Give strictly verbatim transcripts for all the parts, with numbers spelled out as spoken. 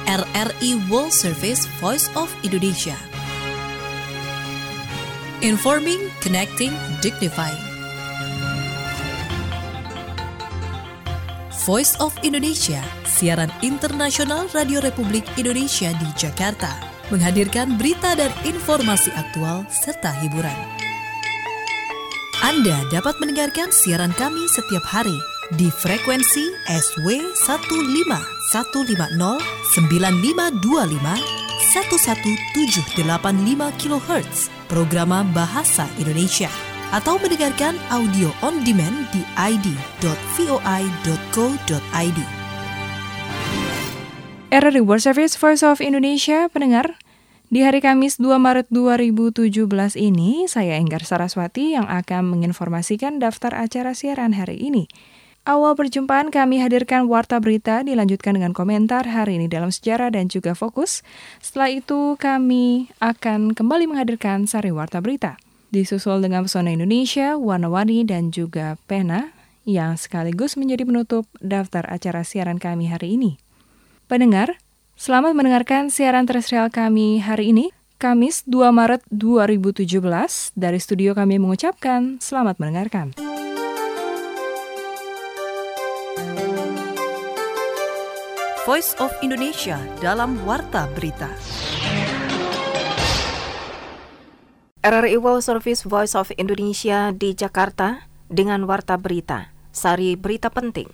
R R I World Service Voice of Indonesia. Informing, connecting, dignifying. Voice of Indonesia, siaran internasional Radio Republik Indonesia di Jakarta, menghadirkan berita dan informasi aktual serta hiburan. Anda dapat mendengarkan siaran kami setiap hari di frekuensi S W satu lima satu lima nol sembilan lima dua lima satu satu tujuh delapan lima kilohertz, programa Bahasa Indonesia, atau mendengarkan audio on demand di i d dot voi dot co dot i d. R R I World Service Voice of Indonesia, pendengar. Di hari Kamis dua Maret dua ribu tujuh belas ini, saya Enggar Saraswati yang akan menginformasikan daftar acara siaran hari ini. Awal perjumpaan kami hadirkan warta berita, dilanjutkan dengan komentar hari ini dalam sejarah dan juga fokus. Setelah itu kami akan kembali menghadirkan sari warta berita. Disusul dengan pesona Indonesia, warna-warni dan juga pena yang sekaligus menjadi penutup daftar acara siaran kami hari ini. Pendengar, selamat mendengarkan siaran terestrial kami hari ini, Kamis dua Maret dua ribu tujuh belas. Dari studio kami mengucapkan selamat mendengarkan. Voice of Indonesia dalam warta berita. R R I World Service Voice of Indonesia di Jakarta dengan warta berita. Sari berita penting.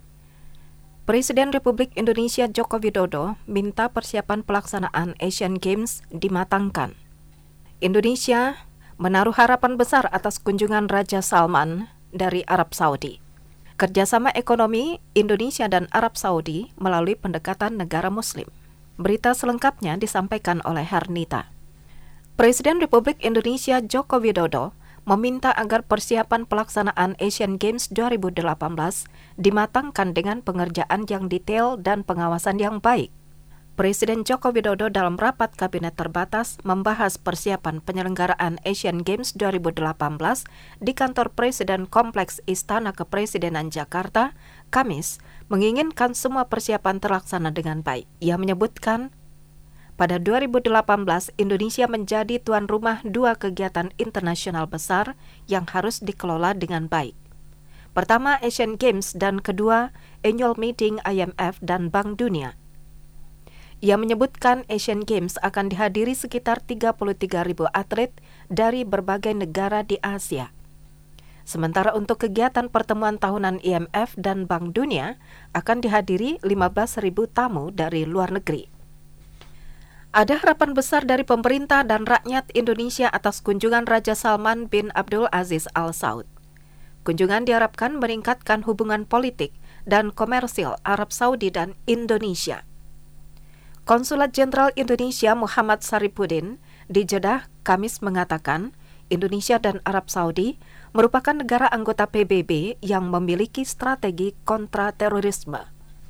Presiden Republik Indonesia Joko Widodo minta persiapan pelaksanaan Asian Games dimatangkan. Indonesia menaruh harapan besar atas kunjungan Raja Salman dari Arab Saudi. Kerjasama ekonomi Indonesia dan Arab Saudi melalui pendekatan negara Muslim. Berita selengkapnya disampaikan oleh Harnita. Presiden Republik Indonesia Joko Widodo meminta agar persiapan pelaksanaan Asian Games dua ribu delapan belas dimatangkan dengan pengerjaan yang detail dan pengawasan yang baik. Presiden Joko Widodo dalam rapat kabinet terbatas membahas persiapan penyelenggaraan Asian Games dua ribu delapan belas di kantor Presiden Kompleks Istana Kepresidenan Jakarta, Kamis, menginginkan semua persiapan terlaksana dengan baik. Ia menyebutkan, pada dua ribu delapan belas Indonesia menjadi tuan rumah dua kegiatan internasional besar yang harus dikelola dengan baik. Pertama, Asian Games, dan kedua, Annual Meeting I M F dan Bank Dunia. Ia menyebutkan Asian Games akan dihadiri sekitar tiga puluh tiga ribu atlet dari berbagai negara di Asia. Sementara untuk kegiatan pertemuan tahunan I M F dan Bank Dunia akan dihadiri lima belas ribu tamu dari luar negeri. Ada harapan besar dari pemerintah dan rakyat Indonesia atas kunjungan Raja Salman bin Abdul Aziz Al Saud. Kunjungan diharapkan meningkatkan hubungan politik dan komersil Arab Saudi dan Indonesia. Konsulat Jenderal Indonesia Muhammad Saripudin di Jeddah, Kamis mengatakan Indonesia dan Arab Saudi merupakan negara anggota P B B yang memiliki strategi kontra terorisme.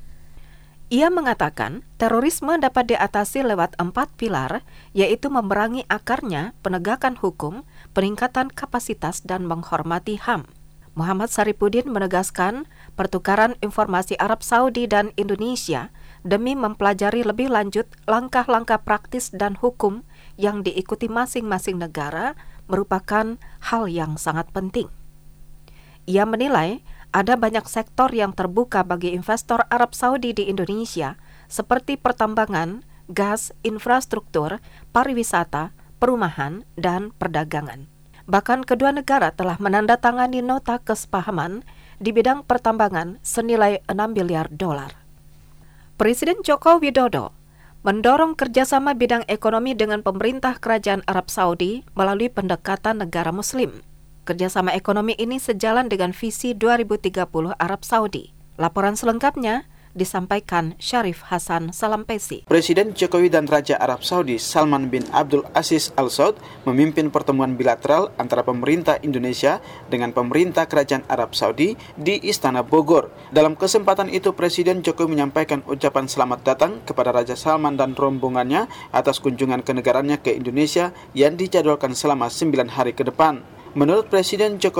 Ia mengatakan terorisme dapat diatasi lewat empat pilar, yaitu memerangi akarnya, penegakan hukum, peningkatan kapasitas, dan menghormati H A M. Muhammad Saripudin menegaskan pertukaran informasi Arab Saudi dan Indonesia demi mempelajari lebih lanjut langkah-langkah praktis dan hukum yang diikuti masing-masing negara merupakan hal yang sangat penting. Ia menilai ada banyak sektor yang terbuka bagi investor Arab Saudi di Indonesia seperti pertambangan, gas, infrastruktur, pariwisata, perumahan, dan perdagangan. Bahkan kedua negara telah menandatangani nota kesepahaman di bidang pertambangan senilai enam miliar dolar. Presiden Joko Widodo mendorong kerjasama bidang ekonomi dengan pemerintah Kerajaan Arab Saudi melalui pendekatan negara Muslim. Kerjasama ekonomi ini sejalan dengan visi dua ribu tiga puluh Arab Saudi. Laporan selengkapnya disampaikan Syarif Hasan Salampesi. Presiden Jokowi dan Raja Arab Saudi Salman bin Abdul Aziz Al Saud memimpin pertemuan bilateral antara pemerintah Indonesia dengan pemerintah Kerajaan Arab Saudi di Istana Bogor. Dalam kesempatan itu, Presiden Jokowi menyampaikan ucapan selamat datang kepada Raja Salman dan rombongannya atas kunjungan kenegaranya ke Indonesia yang dijadwalkan selama sembilan hari ke depan. Menurut Presiden Jokowi,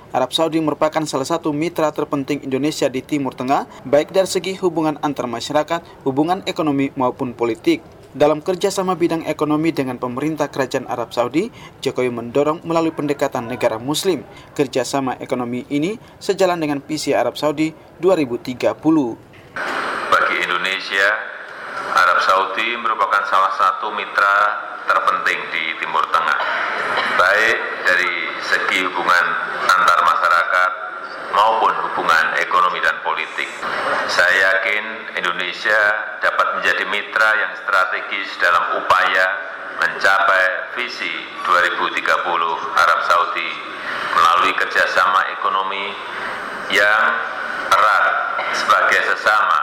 Arab Saudi merupakan salah satu mitra terpenting Indonesia di Timur Tengah, baik dari segi hubungan antar masyarakat, hubungan ekonomi maupun politik. Dalam kerjasama bidang ekonomi dengan pemerintah Kerajaan Arab Saudi, Jokowi mendorong melalui pendekatan negara Muslim. Kerjasama ekonomi ini sejalan dengan visi Arab Saudi dua ribu tiga puluh. Bagi Indonesia, Arab Saudi merupakan salah satu mitra terpenting di Timur Tengah, baik dari segi hubungan antar masyarakat maupun hubungan ekonomi dan politik. Saya yakin Indonesia dapat menjadi mitra yang strategis dalam upaya mencapai visi dua ribu tiga puluh Arab Saudi melalui kerjasama ekonomi yang erat sebagai sesama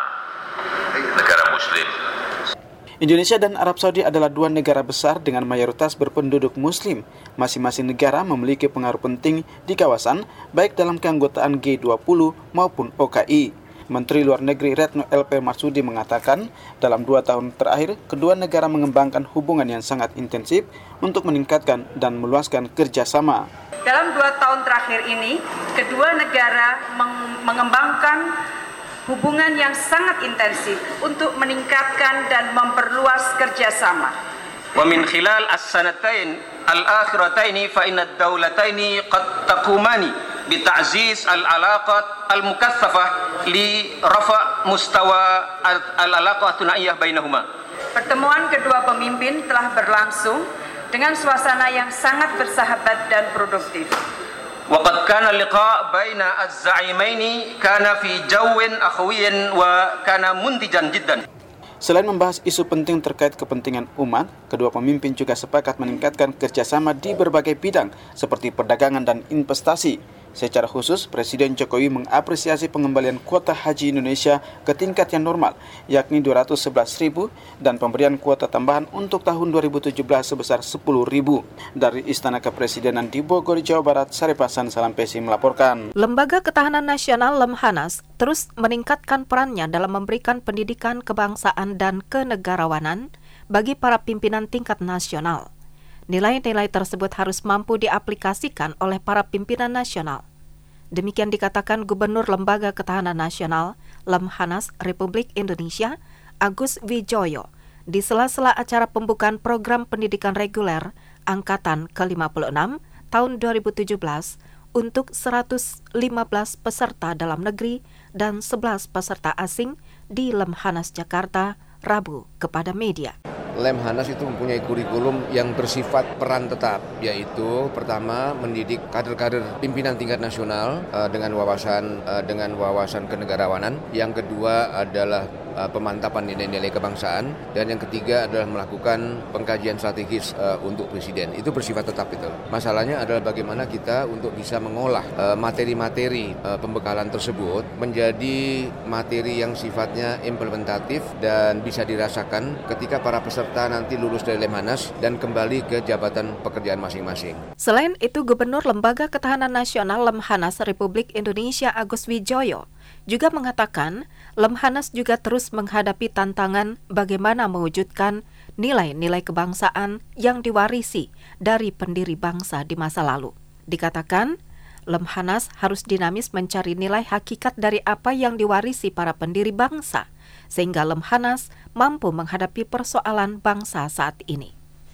negara Muslim. Indonesia dan Arab Saudi adalah dua negara besar dengan mayoritas berpenduduk Muslim. Masing-masing negara memiliki pengaruh penting di kawasan, baik dalam keanggotaan G dua puluh maupun O K I. Menteri Luar Negeri Retno L P Marsudi mengatakan, dalam dua tahun terakhir, kedua negara mengembangkan hubungan yang sangat intensif untuk meningkatkan dan meluaskan kerjasama. Dalam dua tahun terakhir ini, kedua negara meng- mengembangkan hubungan yang sangat intensif untuk meningkatkan dan memperluas kerjasama. Wa min khilal as-sanatain al-akhirataini fa inna ad-dawlataini qad taqumani bi ta'ziz al-alaqat al-mukaththafah li rafa' mustawa al-alaqah thunaiyah bainahuma. Pertemuan kedua pemimpin telah berlangsung dengan suasana yang sangat bersahabat dan produktif. وقد كان اللقاء بين الزعيمين كان في جو أخوي وكان منتجا جدا. Selain membahas isu penting terkait kepentingan umat, kedua pemimpin juga sepakat meningkatkan kerjasama di berbagai bidang seperti perdagangan dan investasi. Secara khusus, Presiden Jokowi mengapresiasi pengembalian kuota haji Indonesia ke tingkat yang normal, yakni dua ratus sebelas ribu, dan pemberian kuota tambahan untuk tahun dua ribu tujuh belas sebesar sepuluh ribu. Dari Istana Kepresidenan di Bogor, Jawa Barat, Saripasan Salampesi melaporkan. Lembaga Ketahanan Nasional Lemhanas terus meningkatkan perannya dalam memberikan pendidikan kebangsaan dan kenegarawanan bagi para pimpinan tingkat nasional. Nilai-nilai tersebut harus mampu diaplikasikan oleh para pimpinan nasional. Demikian dikatakan Gubernur Lembaga Ketahanan Nasional Lemhanas Republik Indonesia Agus Wijoyo di sela-sela acara pembukaan program pendidikan reguler Angkatan ke lima puluh enam tahun dua ribu tujuh belas untuk seratus lima belas peserta dalam negeri dan sebelas peserta asing di Lemhanas Jakarta Rabu kepada media. Lemhanas itu mempunyai kurikulum yang bersifat peran tetap, yaitu pertama mendidik kader-kader pimpinan tingkat nasional uh, dengan wawasan uh, dengan wawasan kenegarawanan. Yang kedua adalah uh, pemantapan nilai-nilai kebangsaan, dan yang ketiga adalah melakukan pengkajian strategis uh, untuk presiden. Itu bersifat tetap itu. Masalahnya adalah bagaimana kita untuk bisa mengolah uh, materi-materi uh, pembekalan tersebut menjadi materi yang sifatnya implementatif dan bisa dirasakan ketika para peserta nanti lulus dari Lemhanas dan kembali ke jabatan pekerjaan masing-masing. Selain itu, Gubernur Lembaga Ketahanan Nasional Lemhanas Republik Indonesia Agus Wijoyo juga mengatakan Lemhanas juga terus menghadapi tantangan bagaimana mewujudkan nilai-nilai kebangsaan yang diwarisi dari pendiri bangsa di masa lalu. Dikatakan, Lemhanas harus dinamis mencari nilai hakikat dari apa yang diwarisi para pendiri bangsa, sehingga Lemhanas mampu menghadapi persoalan bangsa saat ini.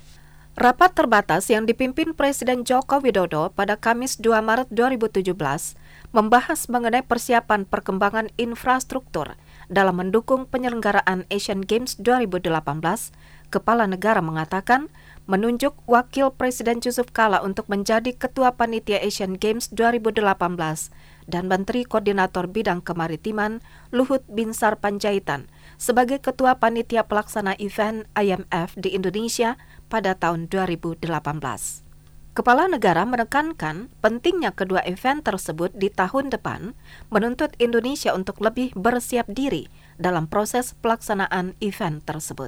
Rapat terbatas yang dipimpin Presiden Joko Widodo pada Kamis dua Maret dua ribu tujuh belas membahas mengenai persiapan perkembangan infrastruktur dalam mendukung penyelenggaraan Asian Games dua ribu delapan belas. Kepala negara mengatakan menunjuk Wakil Presiden Yusuf Kala untuk menjadi Ketua Panitia Asian Games dua ribu delapan belas dan Menteri Koordinator Bidang Kemaritiman Luhut Binsar Panjaitan sebagai Ketua Panitia Pelaksana Event I M F di Indonesia pada tahun dua ribu delapan belas. Kepala negara menekankan pentingnya kedua event tersebut di tahun depan menuntut Indonesia untuk lebih bersiap diri dalam proses pelaksanaan event tersebut.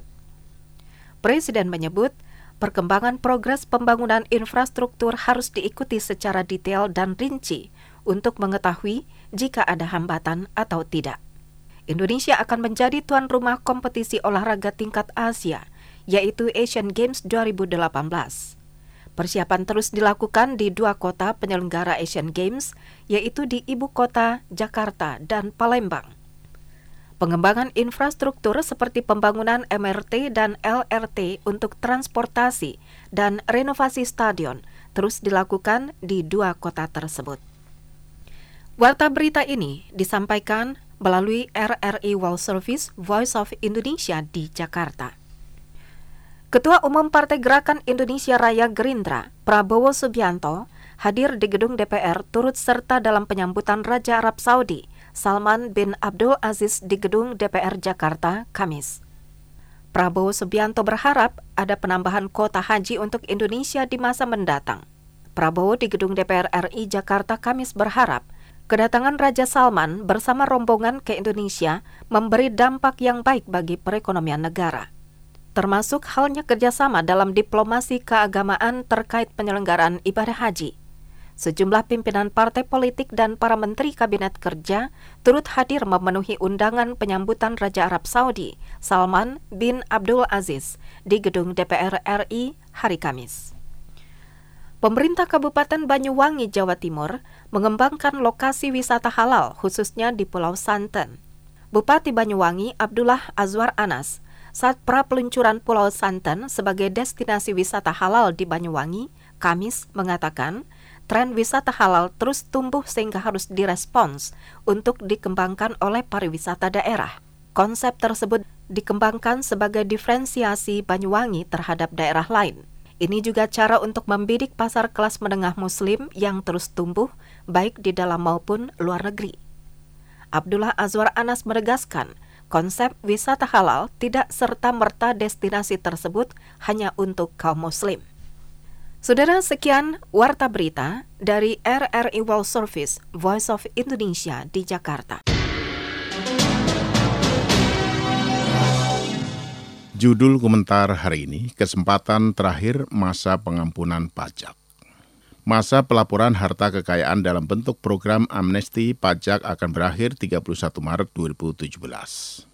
Presiden menyebut perkembangan progres pembangunan infrastruktur harus diikuti secara detail dan rinci untuk mengetahui jika ada hambatan atau tidak. Indonesia akan menjadi tuan rumah kompetisi olahraga tingkat Asia, yaitu Asian Games dua ribu delapan belas. Persiapan terus dilakukan di dua kota penyelenggara Asian Games, yaitu di ibu kota Jakarta dan Palembang. Pengembangan infrastruktur seperti pembangunan M R T dan L R T untuk transportasi dan renovasi stadion terus dilakukan di dua kota tersebut. Warta berita ini disampaikan melalui R R I World Service Voice of Indonesia di Jakarta. Ketua Umum Partai Gerakan Indonesia Raya Gerindra, Prabowo Subianto, hadir di gedung D P R turut serta dalam penyambutan Raja Arab Saudi, Salman bin Abdul Aziz di gedung D P R Jakarta, Kamis. Prabowo Subianto berharap ada penambahan kuota haji untuk Indonesia di masa mendatang. Prabowo di gedung D P R R I Jakarta, Kamis berharap kedatangan Raja Salman bersama rombongan ke Indonesia memberi dampak yang baik bagi perekonomian negara, termasuk halnya kerjasama dalam diplomasi keagamaan terkait penyelenggaraan ibadah haji. Sejumlah pimpinan partai politik dan para menteri kabinet kerja turut hadir memenuhi undangan penyambutan Raja Arab Saudi, Salman bin Abdul Aziz, di gedung D P R R I hari Kamis. Pemerintah Kabupaten Banyuwangi, Jawa Timur, mengembangkan lokasi wisata halal khususnya di Pulau Santen. Bupati Banyuwangi, Abdullah Azwar Anas, saat pra-peluncuran Pulau Santen sebagai destinasi wisata halal di Banyuwangi, Kamis mengatakan, tren wisata halal terus tumbuh sehingga harus direspons untuk dikembangkan oleh pariwisata daerah. Konsep tersebut dikembangkan sebagai diferensiasi Banyuwangi terhadap daerah lain. Ini juga cara untuk membidik pasar kelas menengah muslim yang terus tumbuh baik di dalam maupun luar negeri. Abdullah Azwar Anas menegaskan, konsep wisata halal tidak serta-merta destinasi tersebut hanya untuk kaum muslim. Saudara, sekian Warta Berita dari R R I World Service Voice of Indonesia di Jakarta. Judul komentar hari ini, kesempatan terakhir masa pengampunan pajak. Masa pelaporan harta kekayaan dalam bentuk program amnesti pajak akan berakhir tiga puluh satu Maret dua ribu tujuh belas.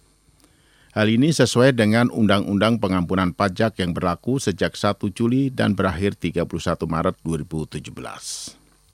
Hal ini sesuai dengan Undang-Undang Pengampunan Pajak yang berlaku sejak satu Juli dan berakhir tiga puluh satu Maret dua ribu tujuh belas.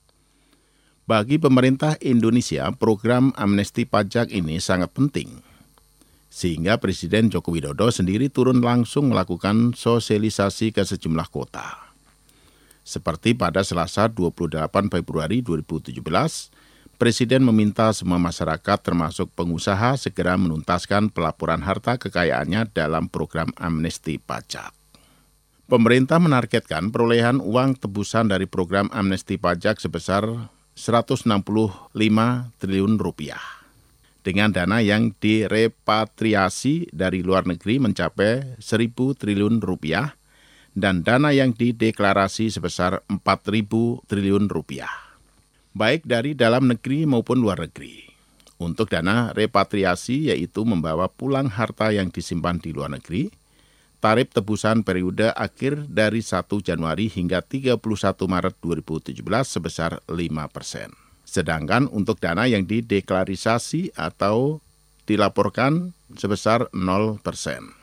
Bagi pemerintah Indonesia, program amnesti pajak ini sangat penting, sehingga Presiden Joko Widodo sendiri turun langsung melakukan sosialisasi ke sejumlah kota. Seperti pada Selasa dua puluh delapan Februari dua ribu tujuh belas, Presiden meminta semua masyarakat termasuk pengusaha segera menuntaskan pelaporan harta kekayaannya dalam program amnesti pajak. Pemerintah menargetkan perolehan uang tebusan dari program amnesti pajak sebesar seratus enam puluh lima triliun rupiah. Dengan dana yang direpatriasi dari luar negeri mencapai seribu triliun rupiah dan dana yang dideklarasi sebesar empat ribu triliun rupiah, baik dari dalam negeri maupun luar negeri. Untuk dana repatriasi yaitu membawa pulang harta yang disimpan di luar negeri, tarif tebusan periode akhir dari satu Januari hingga tiga puluh satu Maret dua ribu tujuh belas sebesar lima persen. Sedangkan untuk dana yang dideklarisasi atau dilaporkan sebesar nol persen.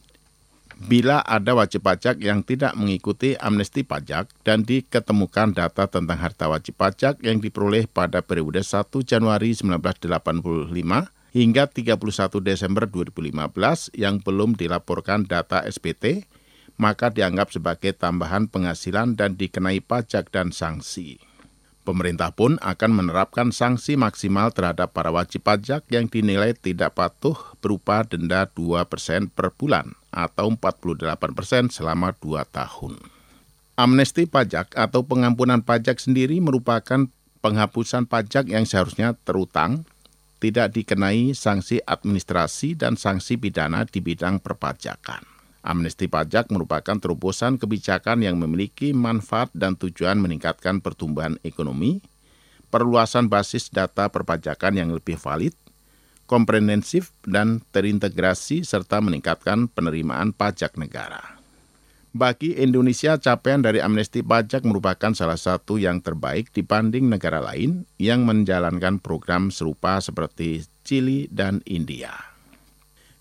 Bila ada wajib pajak yang tidak mengikuti amnesti pajak dan diketemukan data tentang harta wajib pajak yang diperoleh pada periode satu Januari seribu sembilan ratus delapan puluh lima hingga tiga puluh satu Desember dua ribu lima belas yang belum dilaporkan data S P T, maka dianggap sebagai tambahan penghasilan dan dikenai pajak dan sanksi. Pemerintah pun akan menerapkan sanksi maksimal terhadap para wajib pajak yang dinilai tidak patuh berupa denda dua persen per bulan atau empat puluh delapan persen selama dua tahun. Amnesti pajak atau pengampunan pajak sendiri merupakan penghapusan pajak yang seharusnya terutang, tidak dikenai sanksi administrasi dan sanksi pidana di bidang perpajakan. Amnesti pajak merupakan terobosan kebijakan yang memiliki manfaat dan tujuan meningkatkan pertumbuhan ekonomi, perluasan basis data perpajakan yang lebih valid, komprehensif dan terintegrasi, serta meningkatkan penerimaan pajak negara. Bagi Indonesia, capaian dari amnesti pajak merupakan salah satu yang terbaik dibanding negara lain yang menjalankan program serupa seperti Chili dan India.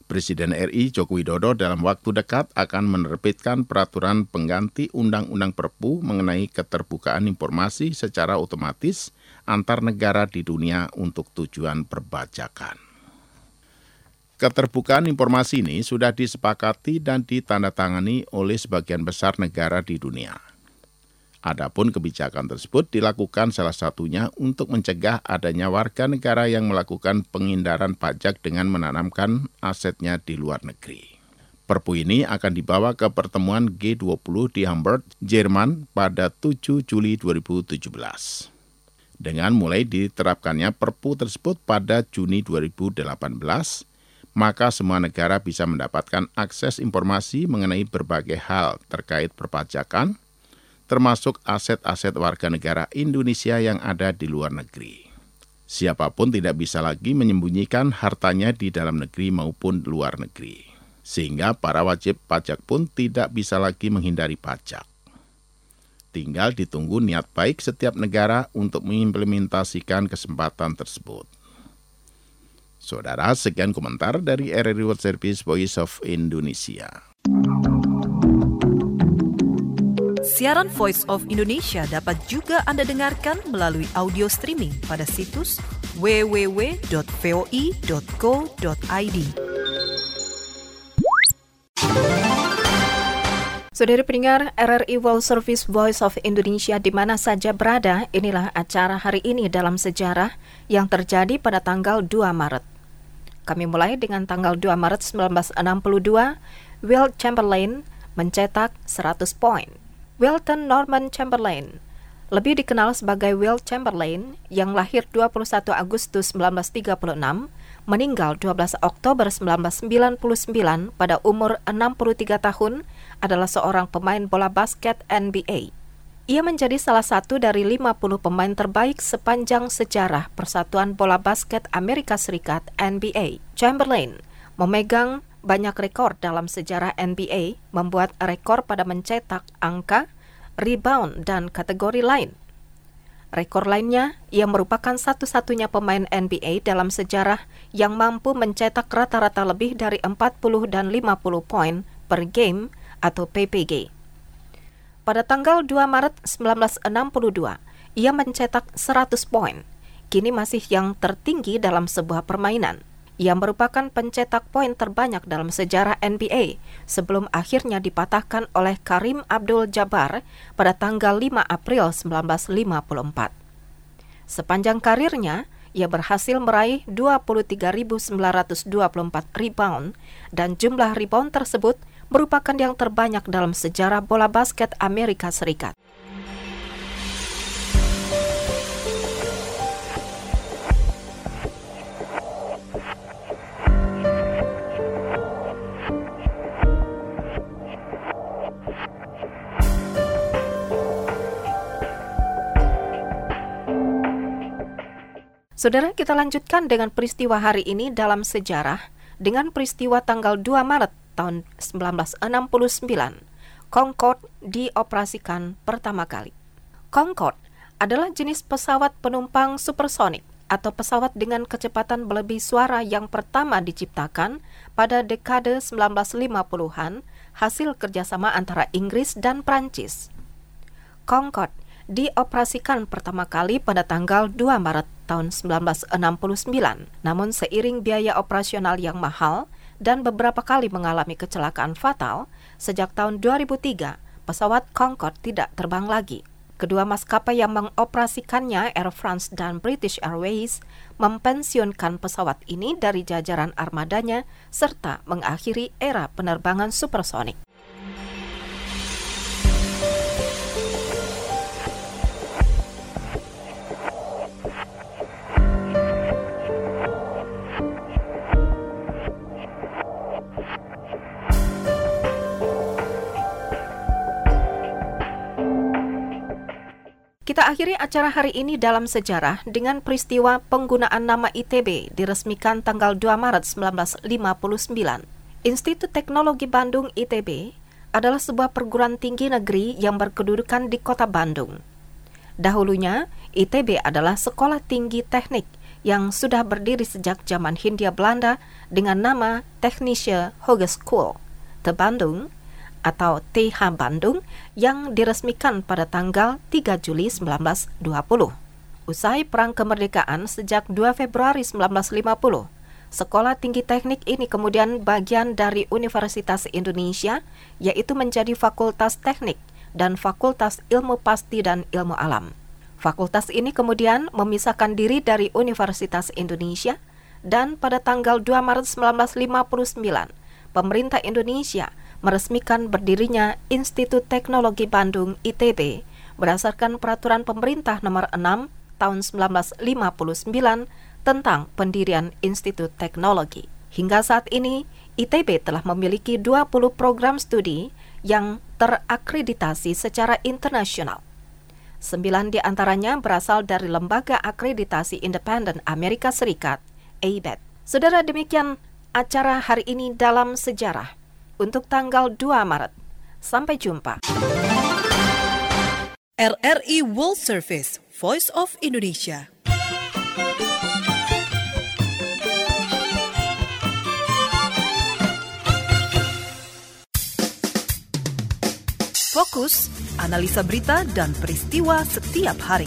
Presiden R I Joko Widodo dalam waktu dekat akan menerbitkan peraturan pengganti Undang-Undang Perpu mengenai keterbukaan informasi secara otomatis antar negara di dunia untuk tujuan perpajakan. Keterbukaan informasi ini sudah disepakati dan ditandatangani oleh sebagian besar negara di dunia. Adapun kebijakan tersebut dilakukan salah satunya untuk mencegah adanya warga negara yang melakukan penghindaran pajak dengan menanamkan asetnya di luar negeri. Perpu ini akan dibawa ke pertemuan G dua puluh di Hamburg, Jerman pada tujuh Juli dua ribu tujuh belas. Dengan mulai diterapkannya Perpu tersebut pada Juni dua ribu delapan belas, maka semua negara bisa mendapatkan akses informasi mengenai berbagai hal terkait perpajakan, termasuk aset-aset warga negara Indonesia yang ada di luar negeri. Siapapun tidak bisa lagi menyembunyikan hartanya di dalam negeri maupun luar negeri, sehingga para wajib pajak pun tidak bisa lagi menghindari pajak. Tinggal ditunggu niat baik setiap negara untuk mengimplementasikan kesempatan tersebut. Saudara, sekian komentar dari R R I World Service Voice of Indonesia. Siaran Voice of Indonesia dapat juga Anda dengarkan melalui audio streaming pada situs w w w dot voi dot co dot i d. Saudara pendengar R R I World Service Voice of Indonesia di mana saja berada, inilah acara hari ini dalam sejarah yang terjadi pada tanggal dua Maret. Kami mulai dengan tanggal dua Maret seribu sembilan ratus enam puluh dua, Wilt Chamberlain mencetak seratus poin. Wilton Norman Chamberlain, lebih dikenal sebagai Wilt Chamberlain, yang lahir dua puluh satu Agustus seribu sembilan ratus tiga puluh enam, meninggal dua belas Oktober seribu sembilan ratus sembilan puluh sembilan pada umur enam puluh tiga tahun, adalah seorang pemain bola basket N B A. Ia menjadi salah satu dari lima puluh pemain terbaik sepanjang sejarah Persatuan Bola Basket Amerika Serikat N B A. Chamberlain memegang banyak rekor dalam sejarah N B A, membuat rekor pada mencetak angka, rebound, dan kategori lain. Rekor lainnya, ia merupakan satu-satunya pemain N B A dalam sejarah yang mampu mencetak rata-rata lebih dari empat puluh dan lima puluh poin per game atau P P G. Pada tanggal dua Maret seribu sembilan ratus enam puluh dua, ia mencetak seratus poin, kini masih yang tertinggi dalam sebuah permainan. Ia merupakan pencetak poin terbanyak dalam sejarah N B A sebelum akhirnya dipatahkan oleh Kareem Abdul-Jabbar pada tanggal lima April seribu sembilan ratus lima puluh empat. Sepanjang karirnya, ia berhasil meraih dua puluh tiga ribu sembilan ratus dua puluh empat rebound dan jumlah rebound tersebut merupakan yang terbanyak dalam sejarah bola basket Amerika Serikat. Saudara, kita lanjutkan dengan peristiwa hari ini dalam sejarah dengan peristiwa tanggal dua Maret tahun seribu sembilan ratus enam puluh sembilan. Concorde dioperasikan pertama kali. Concorde adalah jenis pesawat penumpang supersonik atau pesawat dengan kecepatan berlebih suara yang pertama diciptakan pada dekade sembilan belas lima puluhan, hasil kerjasama antara Inggris dan Prancis. Concorde dioperasikan pertama kali pada tanggal dua Maret tahun seribu sembilan ratus enam puluh sembilan. Namun seiring biaya operasional yang mahal dan beberapa kali mengalami kecelakaan fatal, sejak tahun dua ribu tiga, pesawat Concorde tidak terbang lagi. Kedua maskapai yang mengoperasikannya, Air France dan British Airways, mempensiunkan pesawat ini dari jajaran armadanya serta mengakhiri era penerbangan supersonik. Kita akhiri acara hari ini dalam sejarah dengan peristiwa penggunaan nama I T B diresmikan tanggal dua Maret seribu sembilan ratus lima puluh sembilan. Institut Teknologi Bandung I T B adalah sebuah perguruan tinggi negeri yang berkedudukan di kota Bandung. Dahulunya, I T B adalah sekolah tinggi teknik yang sudah berdiri sejak zaman Hindia Belanda dengan nama Technische Hogeschool te Bandung atau T H Bandung yang diresmikan pada tanggal tiga Juli seribu sembilan ratus dua puluh. Usai Perang Kemerdekaan sejak dua Februari seribu sembilan ratus lima puluh, Sekolah Tinggi Teknik ini kemudian bagian dari Universitas Indonesia, yaitu menjadi Fakultas Teknik dan Fakultas Ilmu Pasti dan Ilmu Alam. Fakultas ini kemudian memisahkan diri dari Universitas Indonesia dan pada tanggal dua Maret seribu sembilan ratus lima puluh sembilan, pemerintah Indonesia meresmikan berdirinya Institut Teknologi Bandung I T B berdasarkan Peraturan Pemerintah Nomor enam Tahun seribu sembilan ratus lima puluh sembilan tentang pendirian Institut Teknologi. Hingga saat ini, I T B telah memiliki dua puluh program studi yang terakreditasi secara internasional. Sembilan di antaranya berasal dari Lembaga Akreditasi Independen Amerika Serikat, A B E T. Saudara, demikian acara hari ini dalam sejarah untuk tanggal dua Maret. Sampai jumpa. R R I World Service, Voice of Indonesia. Fokus, analisa berita dan peristiwa setiap hari.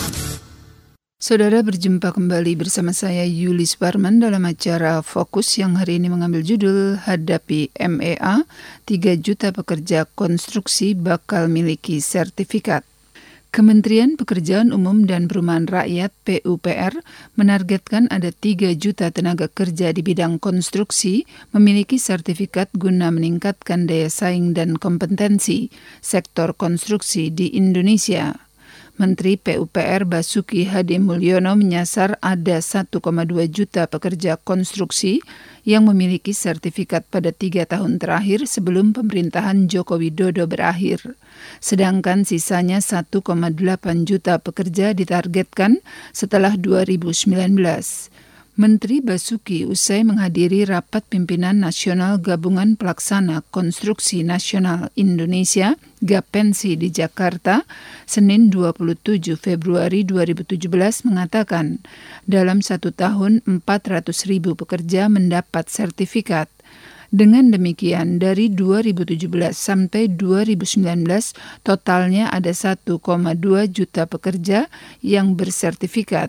Saudara, berjumpa kembali bersama saya Yuli Suparman dalam acara Fokus yang hari ini mengambil judul Hadapi M E A, tiga juta pekerja konstruksi bakal miliki sertifikat. Kementerian Pekerjaan Umum dan Perumahan Rakyat P U P R menargetkan ada tiga juta tenaga kerja di bidang konstruksi memiliki sertifikat guna meningkatkan daya saing dan kompetensi sektor konstruksi di Indonesia. Menteri P U P R Basuki Hadi Mulyono menyasar ada satu koma dua juta pekerja konstruksi yang memiliki sertifikat pada tiga tahun terakhir sebelum pemerintahan Joko Widodo berakhir. Sedangkan sisanya satu koma delapan juta pekerja ditargetkan setelah dua ribu sembilan belas. Menteri Basuki usai menghadiri rapat pimpinan nasional Gabungan Pelaksana Konstruksi Nasional Indonesia Gapensi di Jakarta, Senin dua puluh tujuh Februari dua ribu tujuh belas mengatakan, dalam satu tahun empat ratus ribu pekerja mendapat sertifikat. Dengan demikian, dari dua ribu tujuh belas sampai dua ribu sembilan belas, totalnya ada satu koma dua juta pekerja yang bersertifikat.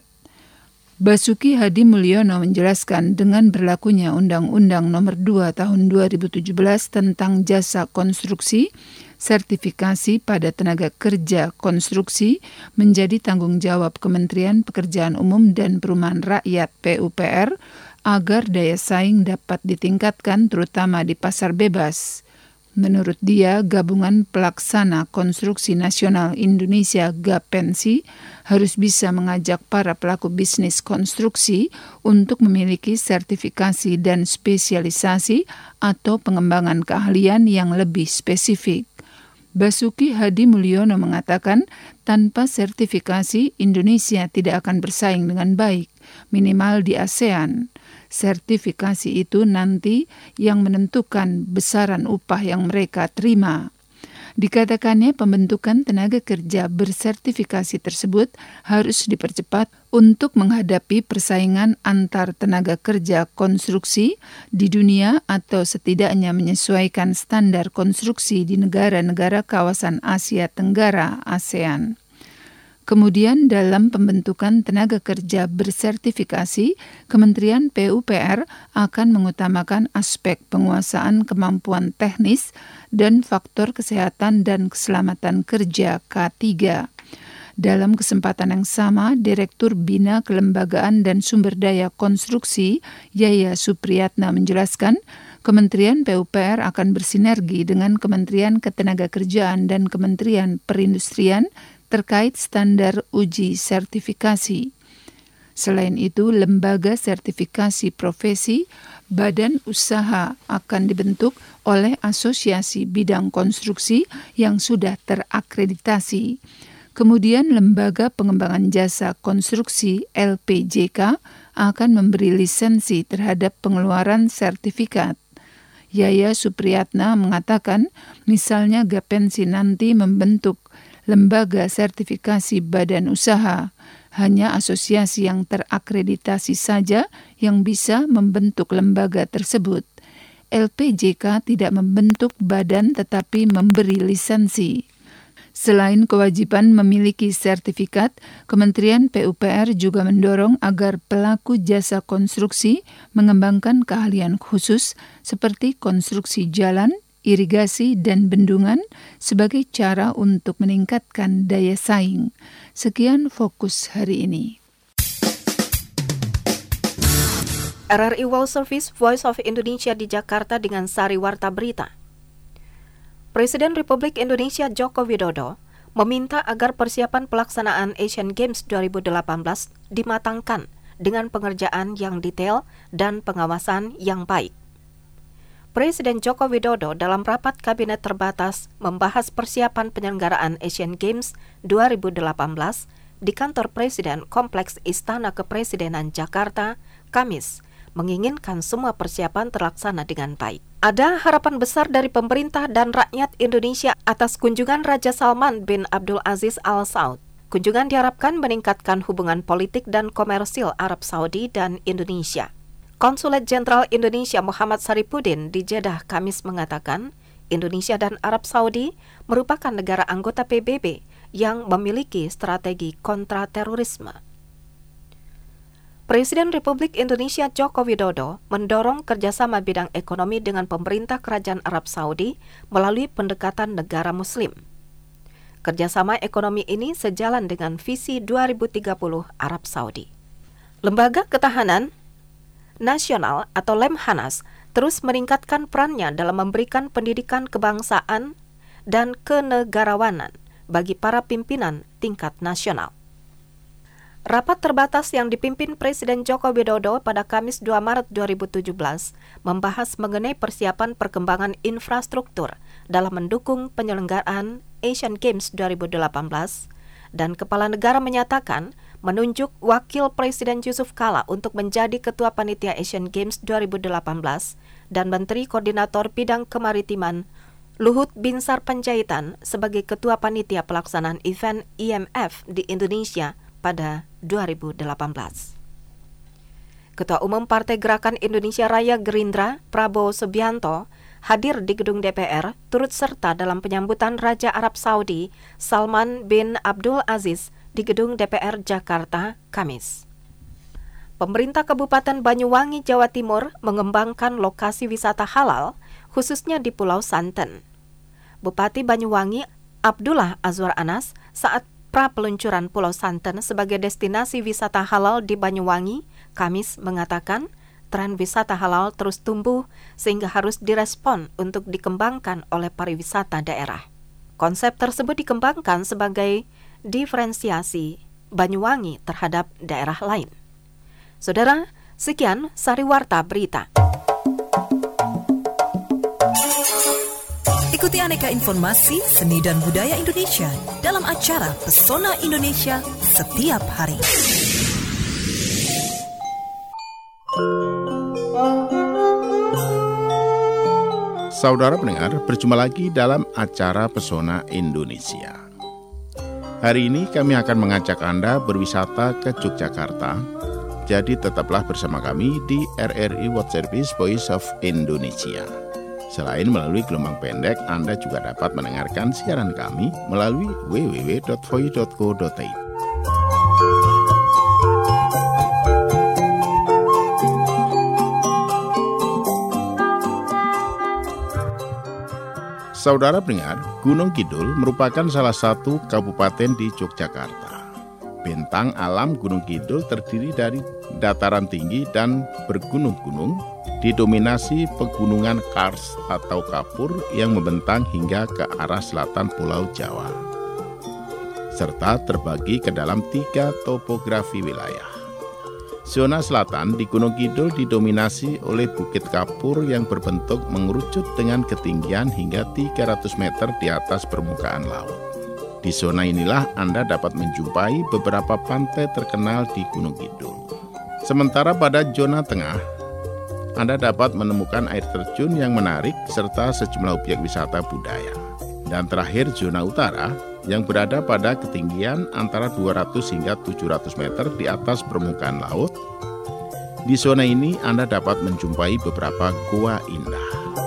Basuki Hadi Mulyono menjelaskan dengan berlakunya Undang-Undang Nomor dua Tahun dua ribu tujuh belas tentang jasa konstruksi, sertifikasi pada tenaga kerja konstruksi menjadi tanggung jawab Kementerian Pekerjaan Umum dan Perumahan Rakyat P U P R agar daya saing dapat ditingkatkan terutama di pasar bebas. Menurut dia, Gabungan Pelaksana Konstruksi Nasional Indonesia Gapensi harus bisa mengajak para pelaku bisnis konstruksi untuk memiliki sertifikasi dan spesialisasi atau pengembangan keahlian yang lebih spesifik. Basuki Hadi Mulyono mengatakan, tanpa sertifikasi Indonesia tidak akan bersaing dengan baik, minimal di ASEAN. Sertifikasi itu nanti yang menentukan besaran upah yang mereka terima. Dikatakannya pembentukan tenaga kerja bersertifikasi tersebut harus dipercepat untuk menghadapi persaingan antar tenaga kerja konstruksi di dunia atau setidaknya menyesuaikan standar konstruksi di negara-negara kawasan Asia Tenggara ASEAN. Kemudian dalam pembentukan tenaga kerja bersertifikasi, Kementerian P U P R akan mengutamakan aspek penguasaan kemampuan teknis dan faktor kesehatan dan keselamatan kerja K tiga. Dalam kesempatan yang sama, Direktur Bina Kelembagaan dan Sumber Daya Konstruksi, Yaya Supriyatna menjelaskan, Kementerian P U P R akan bersinergi dengan Kementerian Ketenagakerjaan dan Kementerian Perindustrian terkait standar uji sertifikasi. Selain itu, lembaga sertifikasi profesi badan usaha akan dibentuk oleh asosiasi bidang konstruksi yang sudah terakreditasi. Kemudian lembaga pengembangan jasa konstruksi L P J K akan memberi lisensi terhadap pengeluaran sertifikat. Yaya Supriyatna mengatakan, misalnya Gapensi nanti membentuk lembaga sertifikasi badan usaha, Hanya asosiasi yang terakreditasi saja yang bisa membentuk lembaga tersebut. L P J K tidak membentuk badan tetapi memberi lisensi. Selain kewajiban memiliki sertifikat, Kementerian P U P R juga mendorong agar pelaku jasa konstruksi mengembangkan keahlian khusus seperti konstruksi jalan, irigasi, dan bendungan sebagai cara untuk meningkatkan daya saing. Sekian fokus hari ini. R R I World Service Voice of Indonesia di Jakarta dengan Sari Warta Berita. Presiden Republik Indonesia Joko Widodo meminta agar persiapan pelaksanaan Asian Games dua ribu delapan belas dimatangkan dengan pengerjaan yang detail dan pengawasan yang baik. Presiden Joko Widodo dalam rapat kabinet terbatas membahas persiapan penyelenggaraan Asian Games dua ribu delapan belas di kantor Presiden Kompleks Istana Kepresidenan Jakarta, Kamis, menginginkan semua persiapan terlaksana dengan baik. Ada harapan besar dari pemerintah dan rakyat Indonesia atas kunjungan Raja Salman bin Abdul Aziz Al Saud. Kunjungan diharapkan meningkatkan hubungan politik dan komersil Arab Saudi dan Indonesia. Konsulat Jenderal Indonesia Muhammad Saripudin di Jeddah Kamis mengatakan, Indonesia dan Arab Saudi merupakan negara anggota P B B yang memiliki strategi kontraterorisme. Presiden Republik Indonesia Joko Widodo mendorong kerjasama bidang ekonomi dengan pemerintah Kerajaan Arab Saudi melalui pendekatan negara Muslim. Kerjasama ekonomi ini sejalan dengan visi dua ribu tiga puluh Arab Saudi. Lembaga Ketahanan Nasional atau Lemhanas terus meningkatkan perannya dalam memberikan pendidikan kebangsaan dan kenegarawanan bagi para pimpinan tingkat nasional. Rapat terbatas yang dipimpin Presiden Joko Widodo pada Kamis dua Maret dua ribu tujuh belas membahas mengenai persiapan perkembangan infrastruktur dalam mendukung penyelenggaraan Asian Games dua ribu delapan belas dan Kepala Negara menyatakan menunjuk Wakil Presiden Yusuf Kala untuk menjadi Ketua Panitia Asian Games dua ribu delapan belas dan Menteri Koordinator Bidang Kemaritiman Luhut Binsar Panjaitan sebagai Ketua Panitia Pelaksanaan Event I M F di Indonesia pada dua ribu delapan belas. Ketua Umum Partai Gerakan Indonesia Raya Gerindra, Prabowo Subianto, hadir di gedung D P R turut serta dalam penyambutan Raja Arab Saudi Salman bin Abdul Aziz di gedung D P R Jakarta, Kamis. Pemerintah Kabupaten Banyuwangi, Jawa Timur mengembangkan lokasi wisata halal, khususnya di Pulau Santen. Bupati Banyuwangi, Abdullah Azwar Anas, saat pra-peluncuran Pulau Santen sebagai destinasi wisata halal di Banyuwangi, Kamis mengatakan, tren wisata halal terus tumbuh sehingga harus direspon untuk dikembangkan oleh pariwisata daerah. Konsep tersebut dikembangkan sebagai diferensiasi Banyuwangi terhadap daerah lain. Saudara, sekian Sari Warta Berita. Ikuti aneka informasi seni dan budaya Indonesia dalam acara Pesona Indonesia setiap hari. Saudara pendengar, berjumpa lagi dalam acara Pesona Indonesia. Hari ini kami akan mengajak Anda berwisata ke Yogyakarta. Jadi tetaplah bersama kami di R R I World Service Voice of Indonesia. Selain melalui gelombang pendek, Anda juga dapat mendengarkan siaran kami melalui w w w dot voi dot co dot i d. Saudara pendengar, Gunung Kidul merupakan salah satu kabupaten di Yogyakarta. Bentang alam Gunung Kidul terdiri dari dataran tinggi dan bergunung-gunung, didominasi pegunungan Kars atau kapur yang membentang hingga ke arah selatan Pulau Jawa, serta terbagi ke dalam tiga topografi wilayah. Zona selatan di Gunung Kidul didominasi oleh Bukit Kapur yang berbentuk mengerucut dengan ketinggian hingga tiga ratus meter di atas permukaan laut. Di zona inilah Anda dapat menjumpai beberapa pantai terkenal di Gunung Kidul. Sementara pada zona tengah, Anda dapat menemukan air terjun yang menarik serta sejumlah objek wisata budaya. Dan terakhir zona utara yang berada pada ketinggian antara dua ratus hingga tujuh ratus meter di atas permukaan laut. Di zona ini Anda dapat menjumpai beberapa goa indah.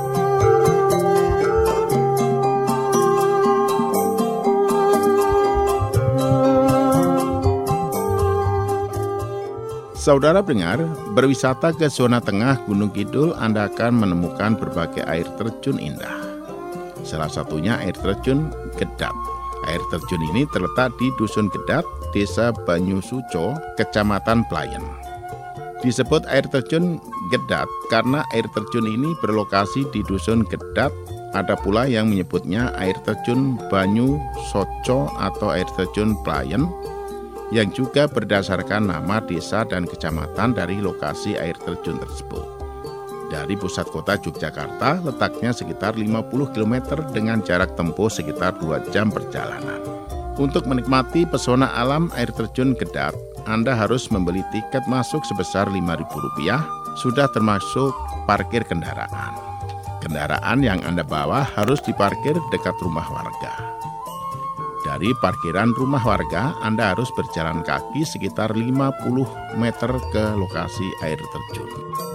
Saudara pendengar, berwisata ke zona tengah Gunung Kidul Anda akan menemukan berbagai air terjun indah. Salah satunya air terjun Gedat. Air terjun ini terletak di Dusun Gedat, Desa Banyusuco, Kecamatan Pelayan. Disebut air terjun Gedat karena air terjun ini berlokasi di Dusun Gedat. Ada pula yang menyebutnya air terjun Banyusoco atau air terjun Pelayan, yang juga berdasarkan nama desa dan kecamatan dari lokasi air terjun tersebut. Dari pusat kota Yogyakarta, letaknya sekitar lima puluh kilometer dengan jarak tempuh sekitar dua jam perjalanan. Untuk menikmati pesona alam air terjun Gedat, Anda harus membeli tiket masuk sebesar lima ribu rupiah, sudah termasuk parkir kendaraan. Kendaraan yang Anda bawa harus diparkir dekat rumah warga. Dari parkiran rumah warga, Anda harus berjalan kaki sekitar lima puluh meter ke lokasi air terjun.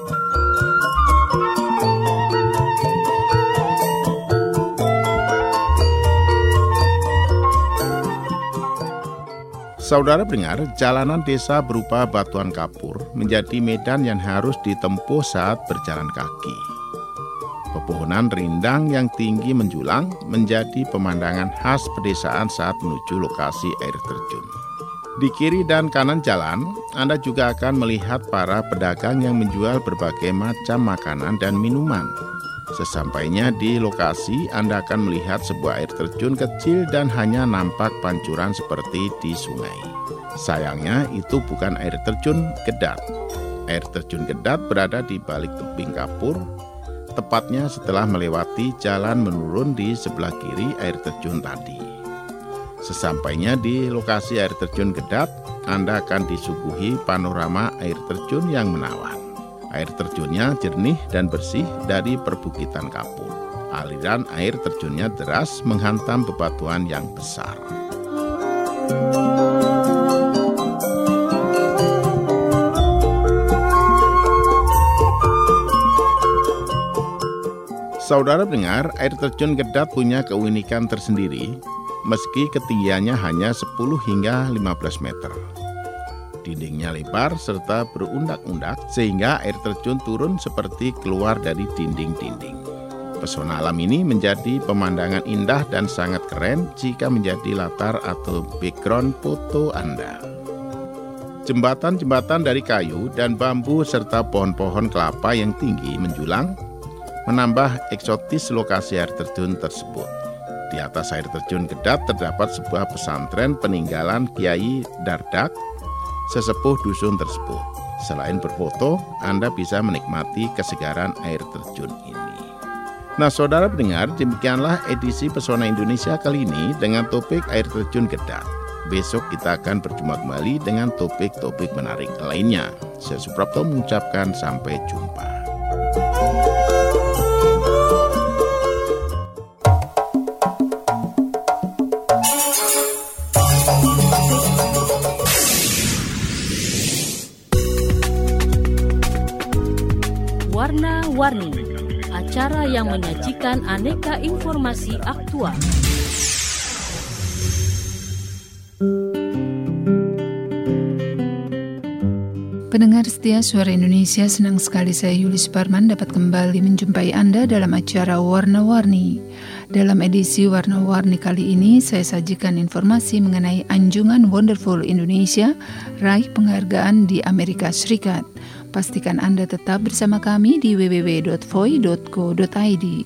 Saudara pendengar, jalanan desa berupa batuan kapur menjadi medan yang harus ditempuh saat berjalan kaki. Pepohonan rindang yang tinggi menjulang menjadi pemandangan khas pedesaan saat menuju lokasi air terjun. Di kiri dan kanan jalan, Anda juga akan melihat para pedagang yang menjual berbagai macam makanan dan minuman. Sesampainya di lokasi, Anda akan melihat sebuah air terjun kecil dan hanya nampak pancuran seperti di sungai. Sayangnya itu bukan air terjun Gedat. Air terjun Gedat berada di balik tebing kapur, tepatnya setelah melewati jalan menurun di sebelah kiri air terjun tadi. Sesampainya di lokasi air terjun Gedat, Anda akan disuguhi panorama air terjun yang menawan. Air terjunnya jernih dan bersih dari perbukitan kapur. Aliran air terjunnya deras menghantam bebatuan yang besar. Saudara pendengar, air terjun Gedat punya keunikan tersendiri, meski ketinggiannya hanya sepuluh hingga lima belas meter. Dindingnya lebar serta berundak-undak sehingga air terjun turun seperti keluar dari dinding-dinding. Pesona alam ini menjadi pemandangan indah dan sangat keren jika menjadi latar atau background foto Anda. Jembatan-jembatan dari kayu dan bambu serta pohon-pohon kelapa yang tinggi menjulang menambah eksotis lokasi air terjun tersebut. Di atas air terjun Gedat terdapat sebuah pesantren peninggalan Kiai Dardak, sesepuh dusun tersebut. Selain berfoto, Anda bisa menikmati kesegaran air terjun ini. Nah, saudara pendengar, demikianlah edisi Pesona Indonesia kali ini dengan topik air terjun Gedat. Besok kita akan berjumpa kembali dengan topik-topik menarik lainnya. Saya Suprapto mengucapkan sampai jumpa. Warna-Warni, acara yang menyajikan aneka informasi aktual. Pendengar setia Suara Indonesia, senang sekali saya Yulis Barman dapat kembali menjumpai Anda dalam acara Warna-Warni. Dalam edisi Warna-Warni kali ini, saya sajikan informasi mengenai anjungan Wonderful Indonesia raih penghargaan di Amerika Serikat. Pastikan Anda tetap bersama kami di w w w dot v o i dot co dot i d.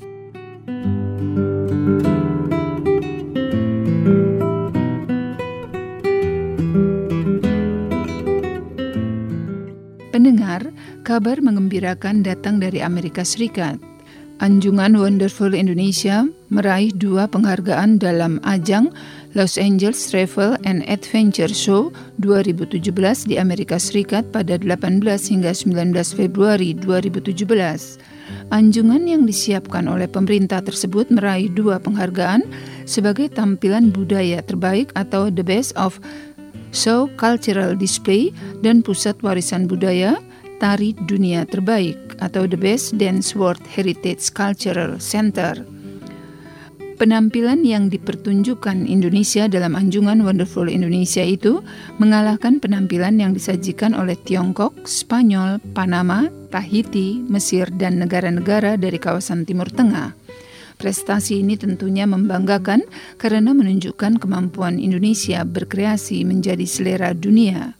Pendengar, kabar menggembirakan datang dari Amerika Serikat. Anjungan Wonderful Indonesia meraih dua penghargaan dalam ajang Los Angeles Travel and Adventure Show dua ribu tujuh belas di Amerika Serikat pada delapan belas hingga sembilan belas Februari dua ribu tujuh belas. Anjungan yang disiapkan oleh pemerintah tersebut meraih dua penghargaan sebagai tampilan budaya terbaik atau The Best of Show Cultural Display dan Pusat Warisan Budaya Tari Dunia Terbaik atau The Best Dance World Heritage Cultural Center. Penampilan yang dipertunjukkan Indonesia dalam anjungan Wonderful Indonesia itu mengalahkan penampilan yang disajikan oleh Tiongkok, Spanyol, Panama, Tahiti, Mesir, dan negara-negara dari kawasan Timur Tengah. Prestasi ini tentunya membanggakan karena menunjukkan kemampuan Indonesia berkreasi menjadi selera dunia.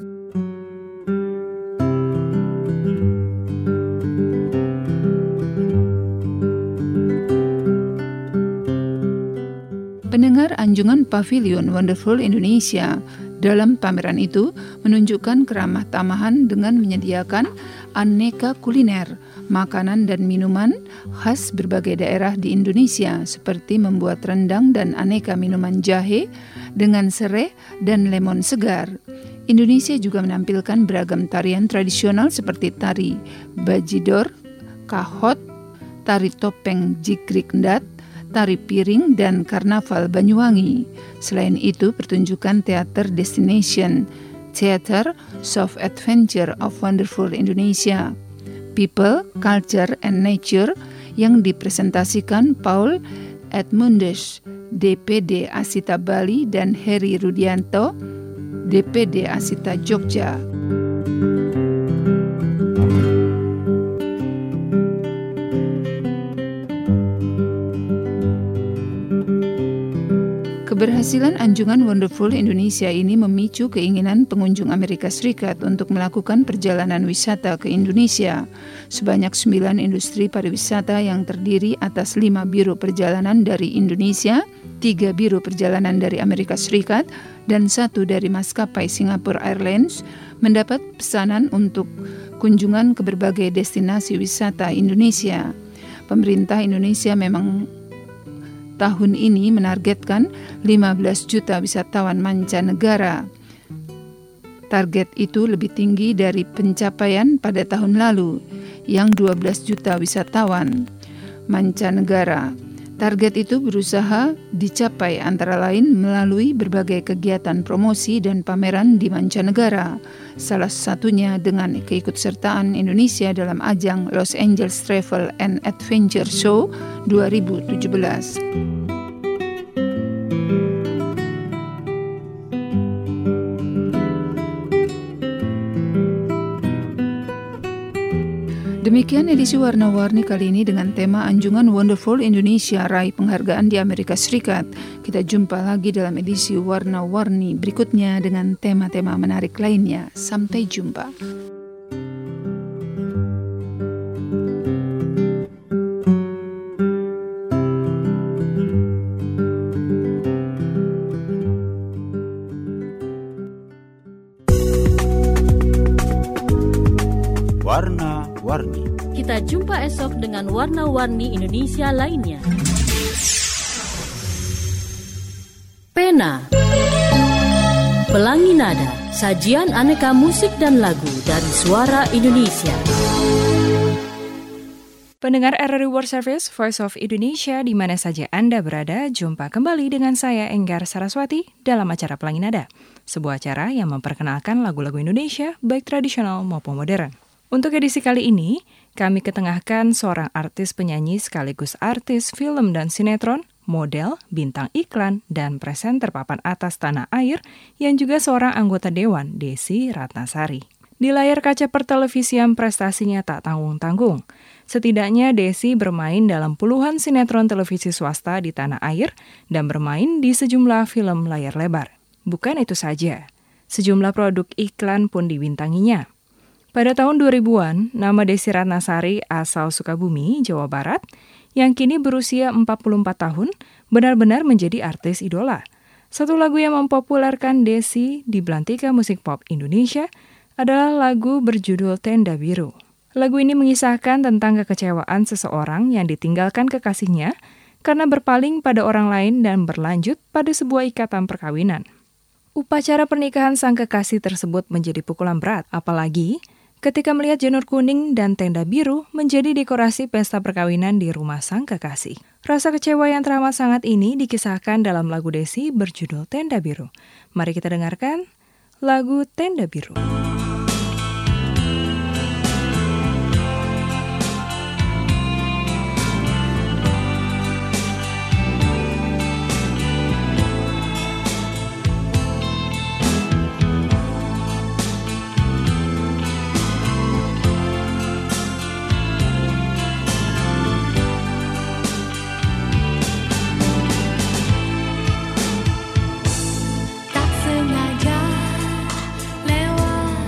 Pendengar, anjungan Pavilion Wonderful Indonesia dalam pameran itu menunjukkan keramah tamahan dengan menyediakan aneka kuliner, makanan dan minuman khas berbagai daerah di Indonesia seperti membuat rendang dan aneka minuman jahe dengan serai dan lemon segar. Indonesia juga menampilkan beragam tarian tradisional seperti tari bajidor, kahot, tari topeng jigrik ndat, tari piring, dan karnaval Banyuwangi. Selain itu, pertunjukan teater Destination Theater Soft Adventure of Wonderful Indonesia, People, Culture, and Nature yang dipresentasikan Paul Edmundus, D P D Asita Bali, dan Heri Rudianto, D P D Asita Jogja. Keberhasilan anjungan Wonderful Indonesia ini memicu keinginan pengunjung Amerika Serikat untuk melakukan perjalanan wisata ke Indonesia. Sebanyak sembilan industri pariwisata yang terdiri atas lima biro perjalanan dari Indonesia, tiga biro perjalanan dari Amerika Serikat, dan satu dari maskapai Singapore Airlines mendapat pesanan untuk kunjungan ke berbagai destinasi wisata Indonesia. Pemerintah Indonesia memang tahun ini menargetkan lima belas juta wisatawan mancanegara. Target itu lebih tinggi dari pencapaian pada tahun lalu yang dua belas juta wisatawan mancanegara. Target itu berusaha dicapai antara lain melalui berbagai kegiatan promosi dan pameran di mancanegara, salah satunya dengan keikutsertaan Indonesia dalam ajang Los Angeles Travel and Adventure Show dua ribu tujuh belas. Demikian edisi Warna-Warni kali ini dengan tema Anjungan Wonderful Indonesia raih penghargaan di Amerika Serikat. Kita jumpa lagi dalam edisi Warna-Warni berikutnya dengan tema-tema menarik lainnya. Sampai jumpa. Warna-Warni. Kita jumpa esok dengan warna-warni Indonesia lainnya. Pena, Pelangi Nada, sajian aneka musik dan lagu dari suara Indonesia. Pendengar R R I World Service, Voice of Indonesia, di mana saja Anda berada, jumpa kembali dengan saya Enggar Saraswati dalam acara Pelangi Nada, sebuah acara yang memperkenalkan lagu-lagu Indonesia, baik tradisional maupun modern. Untuk edisi kali ini, kami ketengahkan seorang artis penyanyi sekaligus artis film dan sinetron, model, bintang iklan, dan presenter papan atas tanah air yang juga seorang anggota dewan, Desi Ratnasari. Di layar kaca pertelevisian prestasinya tak tanggung-tanggung. Setidaknya Desi bermain dalam puluhan sinetron televisi swasta di tanah air dan bermain di sejumlah film layar lebar. Bukan itu saja, sejumlah produk iklan pun dibintanginya. Pada tahun dua ribuan, nama Desi Ratnasari asal Sukabumi, Jawa Barat, yang kini berusia empat puluh empat tahun, benar-benar menjadi artis idola. Satu lagu yang mempopulerkan Desi di belantika musik pop Indonesia adalah lagu berjudul Tenda Biru. Lagu ini mengisahkan tentang kekecewaan seseorang yang ditinggalkan kekasihnya karena berpaling pada orang lain dan berlanjut pada sebuah ikatan perkawinan. Upacara pernikahan sang kekasih tersebut menjadi pukulan berat, apalagi ketika melihat janur kuning dan tenda biru menjadi dekorasi pesta perkawinan di rumah sang kekasih. Rasa kecewa yang teramat sangat ini dikisahkan dalam lagu Desi berjudul Tenda Biru. Mari kita dengarkan lagu Tenda Biru. Tak sengaja lewat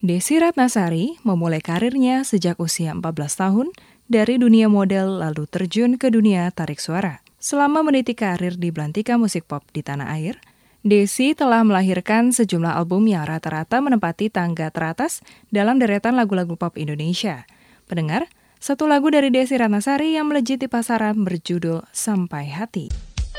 Desi Ratnasari memulai karirnya sejak usia empat belas tahun dari dunia model lalu terjun ke dunia tarik suara. Selama meniti karir di belantika musik pop di tanah air, Desi telah melahirkan sejumlah album yang rata-rata menempati tangga teratas dalam deretan lagu-lagu pop Indonesia. Pendengar, satu lagu dari Desi Ratnasari yang melejit di pasaran berjudul Sampai Hati.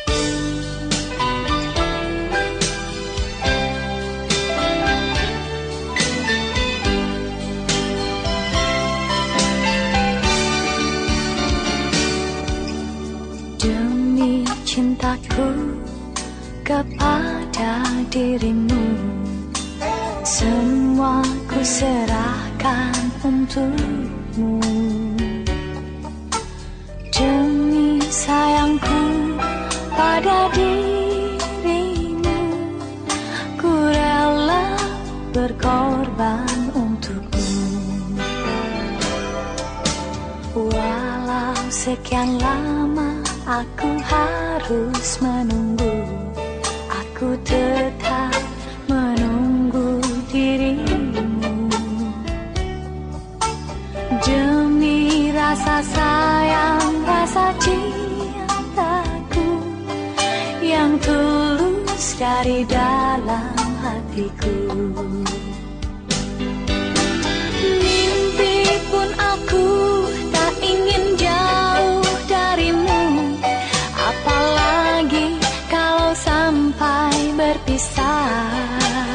Demi cintaku kepada dirimu, semua ku serahkan untukmu. Demi sayangku pada dirimu, ku rela berkorban untukmu. Walau sekian lama aku harus menunggu, aku tetap menunggu dirimu. Demi rasa sayang, rasa cintaku yang tulus dari dalam hatiku. Mimpi pun aku tak ingin jauh darimu, apalagi kalau sampai berpisah.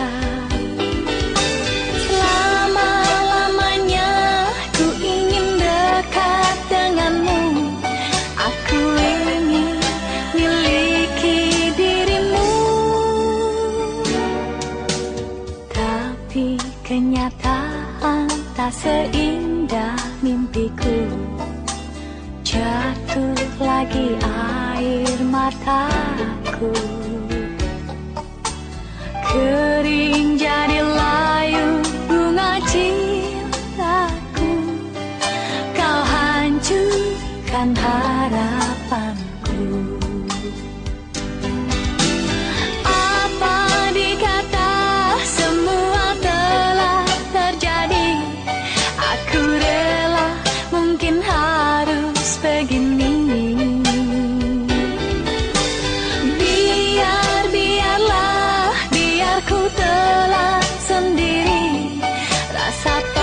Selama-lamanya ku ingin dekat denganmu, aku ingin miliki dirimu. Tapi kenyataan tak seindah mimpiku, jatuh lagi air mataku. Kering jadi layu bunga cintaku, kau hancurkan harapanku. Apa dikata semua telah terjadi, aku rela mungkin harus begini. Biar, biarlah, biar ku telah sendiri, rasa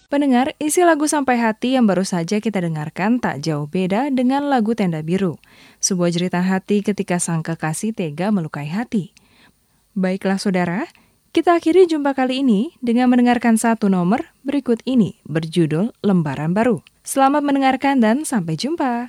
Pendengar, isi lagu Sampai Hati yang baru saja kita dengarkan tak jauh beda dengan lagu Tenda Biru. Sebuah jeritan hati ketika sang kekasih tega melukai hati. Baiklah saudara, kita akhiri jumpa kali ini dengan mendengarkan satu nomor berikut ini berjudul Lembaran Baru. Selamat mendengarkan dan sampai jumpa.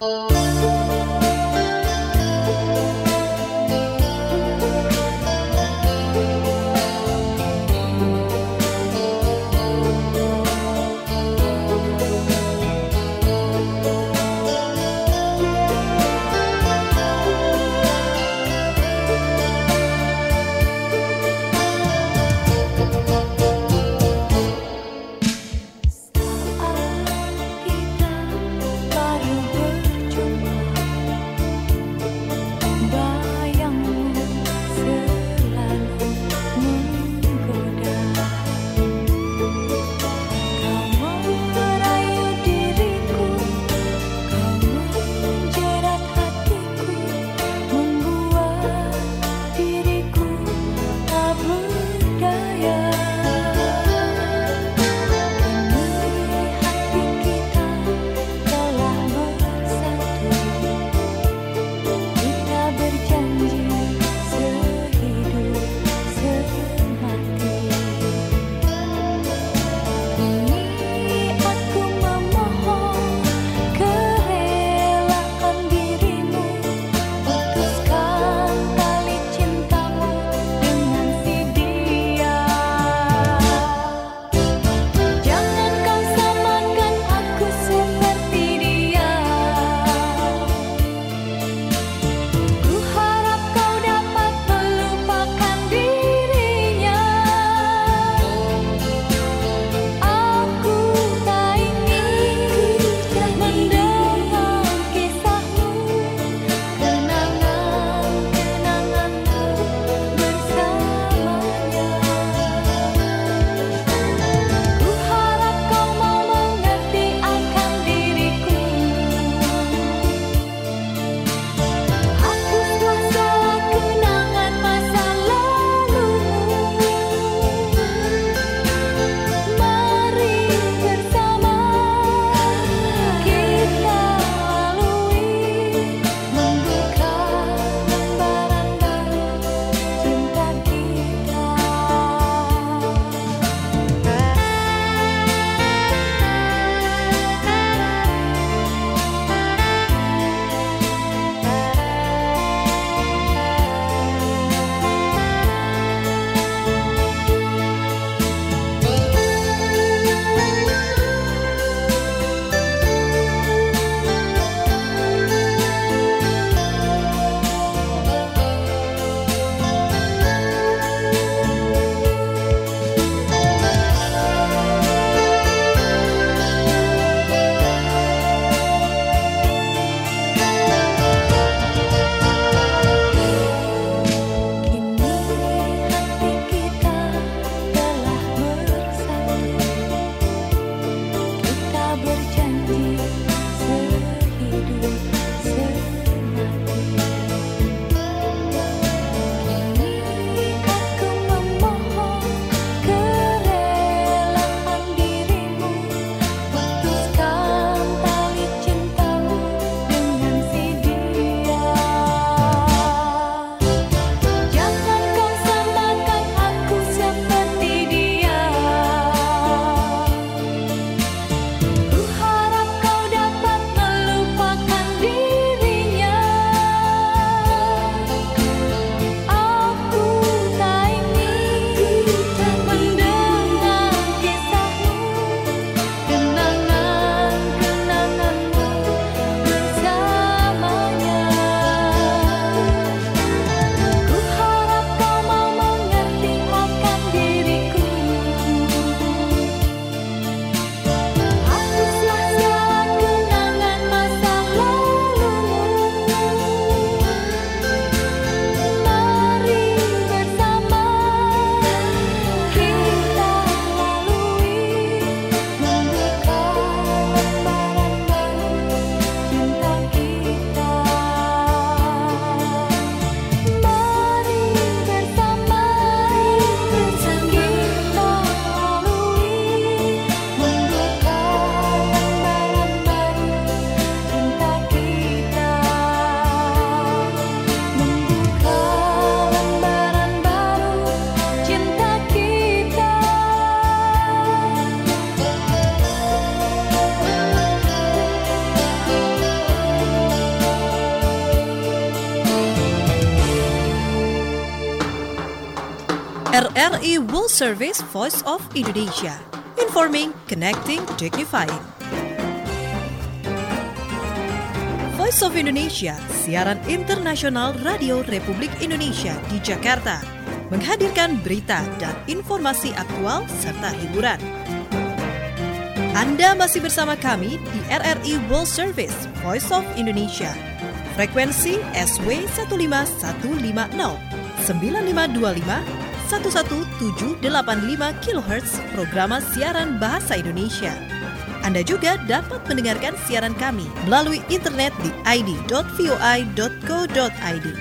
Baru berjumpa R R I World Service Voice of Indonesia. Informing, connecting, dignifying. Voice of Indonesia, siaran internasional Radio Republik Indonesia di Jakarta, menghadirkan berita dan informasi aktual serta hiburan. Anda masih bersama kami di R R I World Service Voice of Indonesia. Frekuensi S W satu lima satu lima nol sembilan lima dua lima satu satu tujuh delapan lima kilohertz programa siaran bahasa Indonesia. Anda juga dapat mendengarkan siaran kami melalui internet di i d dot voi dot co dot i d.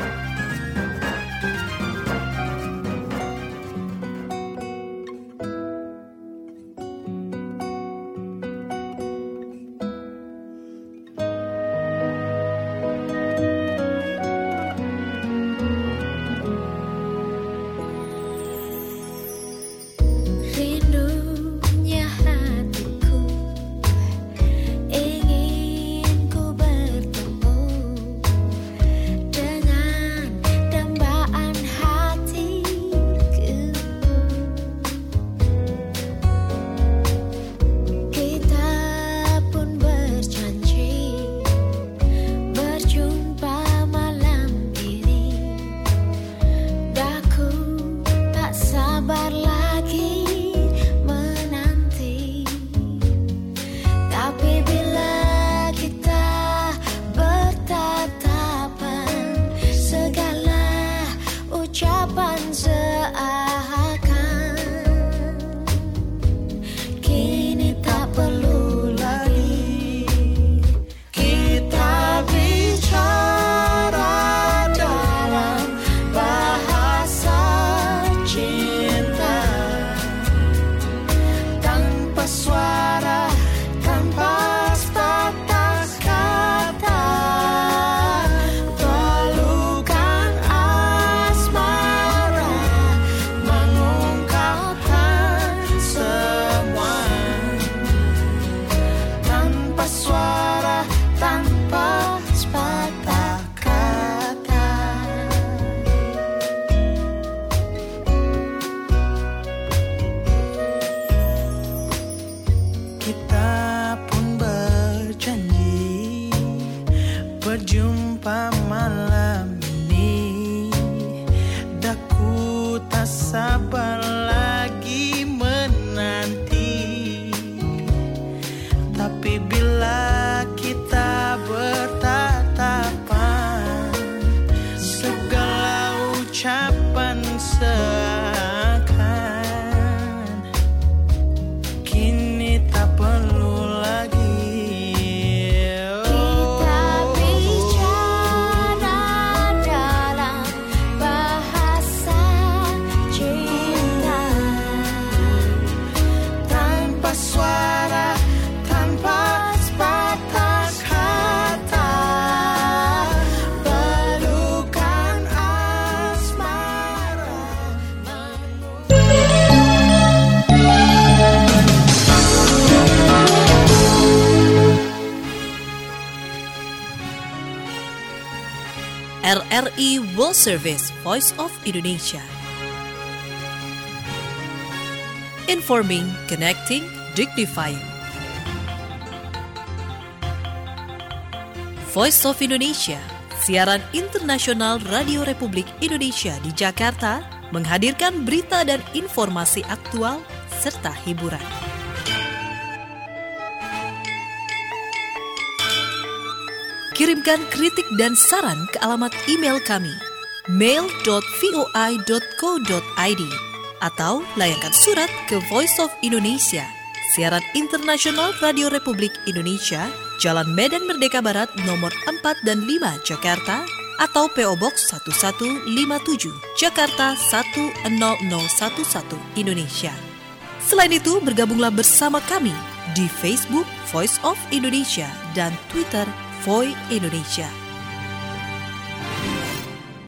R R I World Service Voice of Indonesia. Informing, connecting, dignifying. Voice of Indonesia, siaran internasional Radio Republik Indonesia di Jakarta, menghadirkan berita dan informasi aktual serta hiburan. Kirimkan kritik dan saran ke alamat email kami mail dot voi dot co dot i d atau layangkan surat ke Voice of Indonesia, siaran internasional Radio Republik Indonesia, Jalan Medan Merdeka Barat nomor empat dan lima Jakarta, atau P O Box satu satu lima tujuh Jakarta satu nol nol satu satu Indonesia. Selain itu, bergabunglah bersama kami di Facebook Voice of Indonesia dan Twitter Voi Indonesia.